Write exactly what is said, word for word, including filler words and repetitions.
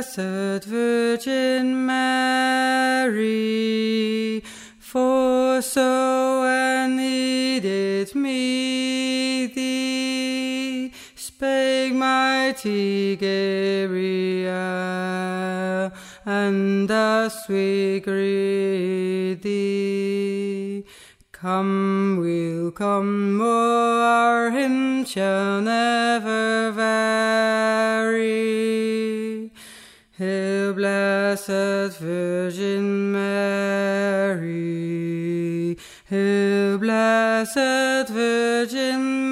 Blessed Virgin Mary, for so needed me thee, spake mighty Gabriel, and thus we greet thee. Come, we'll come, oh, our hymn shall never vary. Hail, blessed Virgin Mary, hail, blessed Virgin